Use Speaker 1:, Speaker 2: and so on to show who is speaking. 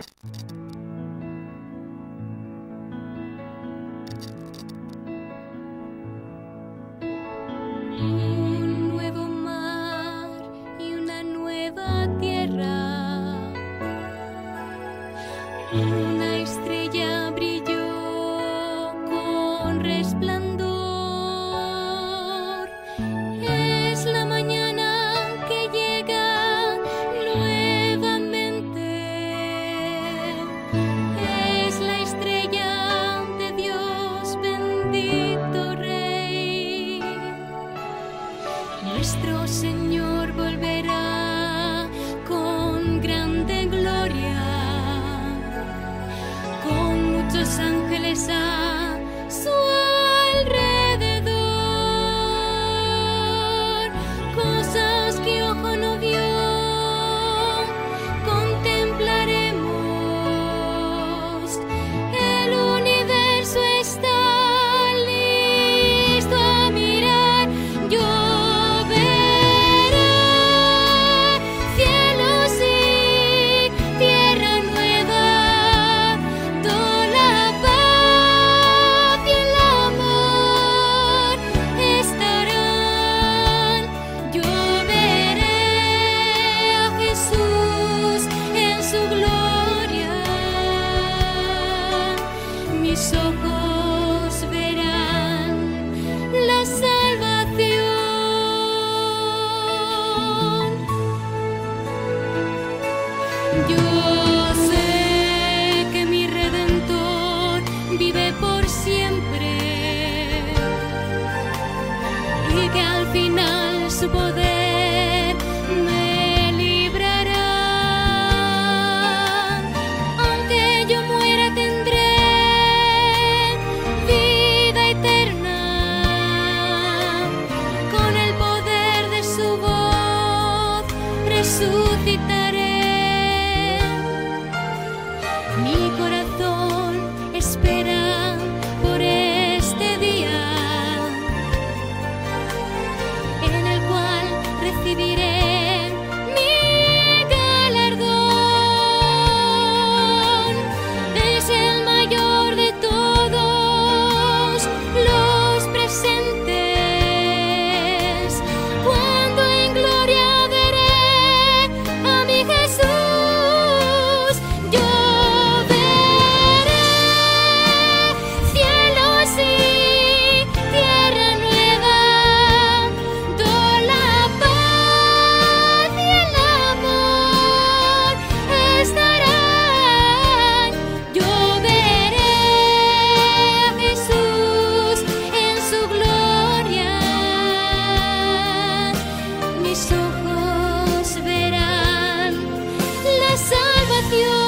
Speaker 1: Un nuevo mar y una nueva tierra. Una estrella brilló con resplandor. Es la mañana que llega nuevamente. Es la estrella de Dios, bendito Rey. Nuestro Señor volverá con grande gloria, con muchos ángeles a su alrededor. Cosas que ojo no vio, contemplaremos. El universo está listo a mirar. Yo mis ojos verán la salvación. Yo sé que mi Redentor vive por siempre y que al final su poder me librará. Aunque yo muera tendré resucitaré. Mi corazón espera por este día en el cual recibiré mi galardón. Es el mayor de todos los presentes, cuando en gloria mis ojos verán la salvación.